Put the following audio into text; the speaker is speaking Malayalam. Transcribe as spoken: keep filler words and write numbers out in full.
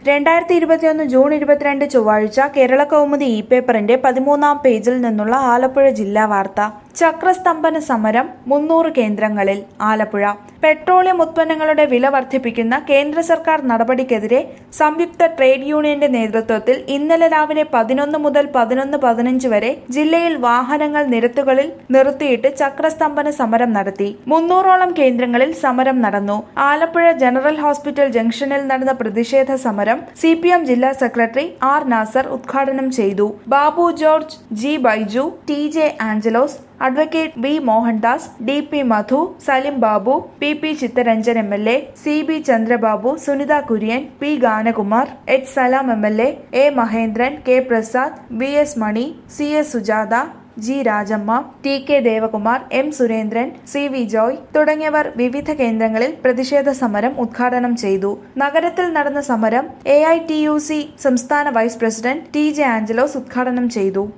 രണ്ടായിരത്തി ഇരുപത്തിയൊന്ന് ജൂൺ ഇരുപത്തിരണ്ട് ചൊവ്വാഴ്ച കേരള കൗമുദി ഇ പേപ്പറിന്റെ പതിമൂന്നാം പേജിൽ നിന്നുള്ള ആലപ്പുഴ ജില്ലാ വാർത്ത. ചക്രസ്തംഭന സമരം മുന്നൂറ് കേന്ദ്രങ്ങളിൽ. ആലപ്പുഴ. പെട്രോളിയം ഉത്പന്നങ്ങളുടെ വില വർദ്ധിപ്പിക്കുന്ന കേന്ദ്ര സർക്കാർ നടപടിക്കെതിരെ സംയുക്ത ട്രേഡ് യൂണിയന്റെ നേതൃത്വത്തിൽ ഇന്നലെ രാവിലെ പതിനൊന്ന് മുതൽ പതിനൊന്ന് പതിനഞ്ച് വരെ ജില്ലയിൽ വാഹനങ്ങൾ നിരത്തുകളിൽ നിർത്തിയിട്ട് ചക്രസ്തംഭന സമരം നടത്തി. മുന്നൂറോളം കേന്ദ്രങ്ങളിൽ സമരം നടന്നു. ആലപ്പുഴ ജനറൽ ഹോസ്പിറ്റൽ ജംഗ്ഷനിൽ നടന്ന പ്രതിഷേധ സമരം സി പി എം ജില്ലാ സെക്രട്ടറി ആർ നാസർ ഉദ്ഘാടനം ചെയ്തു. Babu George, G Baiju, T J Angelos, advocate B Mohandas, D P Madhu, Salim Babu, P P Chitharanjan M L A, C B Chandrababu, Sunitha Kurian, P Ganakumar, H Salam M L A, A Mahendran, K Prasad, V S Mani, C S Sujatha, G Rajamma, T K Devakumar, M Surendran, C V Joy തുടങ്ങിയവർ വിവിധ കേന്ദ്രങ്ങളിൽ പ്രതിഷേധ സമരം ഉദ്ഘാടനം ചെയ്തു. നഗരത്തിൽ നടന്ന സമരം A I T U C സംസ്ഥാന vice president T J Angelos ഉദ്ഘാടനം ചെയ്തു.